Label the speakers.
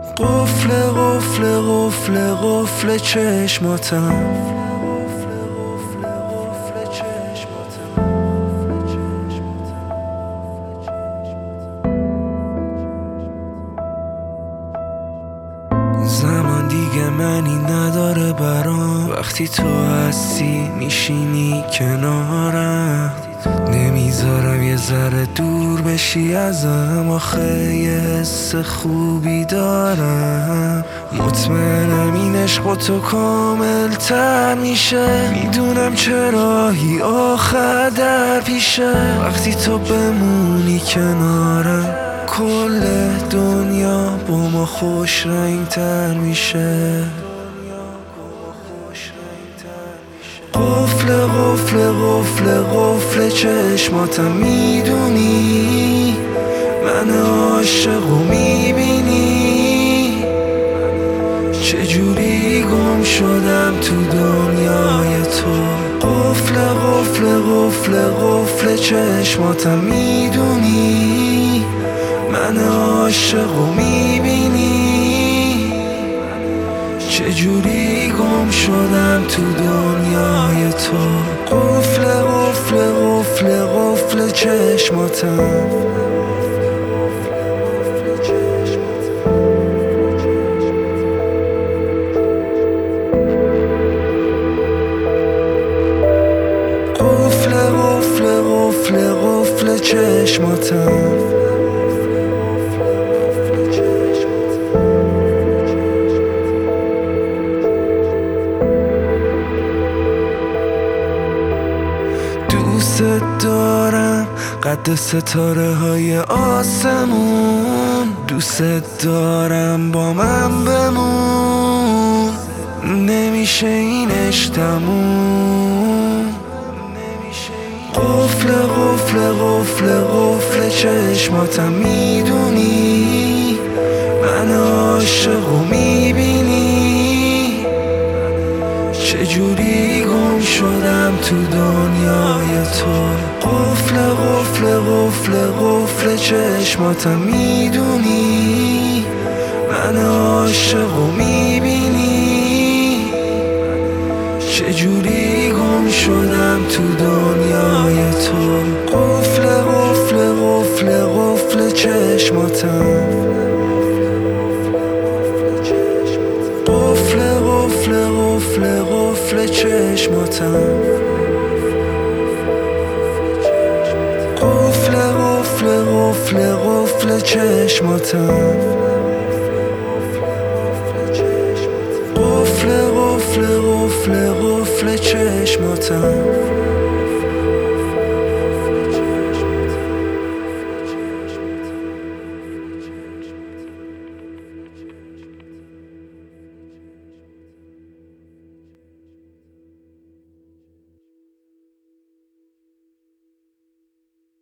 Speaker 1: قفل قفل قفل قفل چشماتم. زمان دیگه معنی نداره برام، وقتی تو هستی میشینی کنارم. نمیذارم یه ذره دور بشی ازم، آخه یه حس خوبی دارم. مطمئنم این عشق با تو کامل تر میشه، میدونم چه راهی آخر در پیشه. وقتی تو بمونی کنارم کل دنیا با ما خوش رنگ تر میشه. قفل قفل قفل قفل چشماتم، میدونی من عاشق و میبینی چجوری گم شدم تو دنیای تو. قفل قفل قفل قفل چشماتم، میدونی من عاشق و میبینی چجوری گم شدم تو دنیای تو. قفل قفل قفل قفل چشماتم. قفل قفل قفل قفل چشماتم. دوست دارم قد ستاره های آسمون، دوست دارم با من بمون. نمیشه این عشق تموم. قفل قفل قفل قفل چشماتم، میدونی من عاشق و میبینی چجوری گم شدم تو دنیای تو. قفل قفل قفل قفل چشماتم، میدونی من عاشق و میبینی چجوری گم شدم تو دنیای تو. قفل قفل قفل قفل چشماتم. قفل قفل قفل قفل چشماتم. قفل قفل قفل قفل چشماتم. قفل قفل قفل قفل چشماتم.